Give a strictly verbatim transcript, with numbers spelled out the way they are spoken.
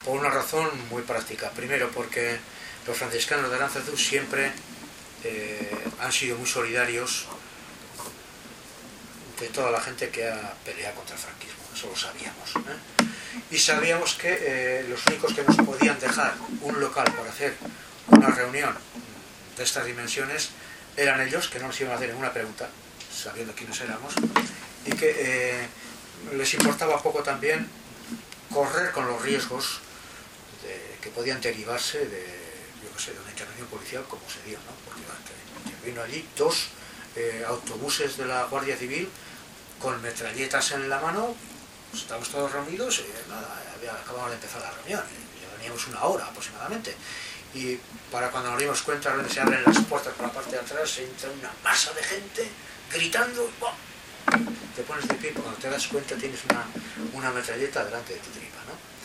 por una razón muy práctica. Primero, porque los franciscanos de Aránzazu siempre eh, han sido muy solidarios de toda la gente que ha peleado contra el franquismo, eso lo sabíamos, ¿eh? Y sabíamos que eh, los únicos que nos podían dejar un local para hacer una reunión de estas dimensiones eran ellos, que no nos iban a hacer ninguna pregunta, sabiendo quiénes éramos, y que eh, les importaba poco también correr con los riesgos de, que podían derivarse de, yo qué sé, de una intervención policial como se dio, ¿no? Porque intervino allí dos eh, autobuses de la Guardia Civil con metralletas en la mano. Pues estábamos todos reunidos y nada, había, acabamos de empezar la reunión, ya veníamos una hora aproximadamente, y para cuando nos dimos cuenta de que se abren las puertas por la parte de atrás, se entra una masa de gente gritando, ¡bum! Te pones de pie, cuando te das cuenta tienes una, una metralleta delante de tu tripa, ¿no?